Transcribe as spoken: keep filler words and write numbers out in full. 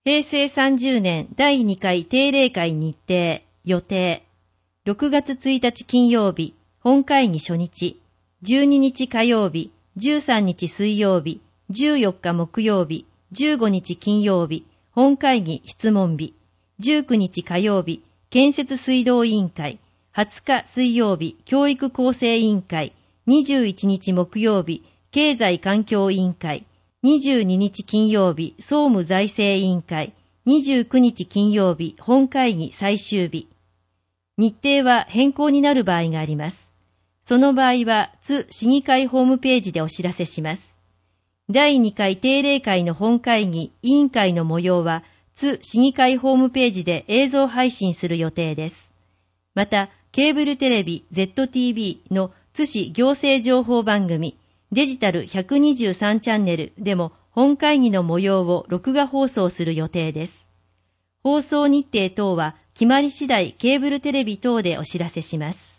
へいせいさんじゅうねんだいにかい定例会日程、予定。ろくがつついたち金曜日、本会議初日。じゅうににち火曜日、じゅうさんにち水曜日、じゅうよっか木曜日、じゅうごにち金曜日、本会議質問日。じゅうくにち火曜日、建設水道委員会。はつか水曜日、教育構成委員会。にじゅういちにち木曜日、経済環境委員会。にじゅうににち金曜日、総務財政委員会。にじゅうくにち金曜日、本会議最終日。日程は変更になる場合があります。その場合は、津市議会ホームページでお知らせします。だいにかい定例会の本会議委員会の模様は、津市議会ホームページで映像配信する予定です。また、ケーブルテレビ ゼットティービー の津市行政情報番組、デジタルひゃくにじゅうさんチャンネルでも本会議の模様を録画放送する予定です。放送日程等は決まり次第ケーブルテレビ等でお知らせします。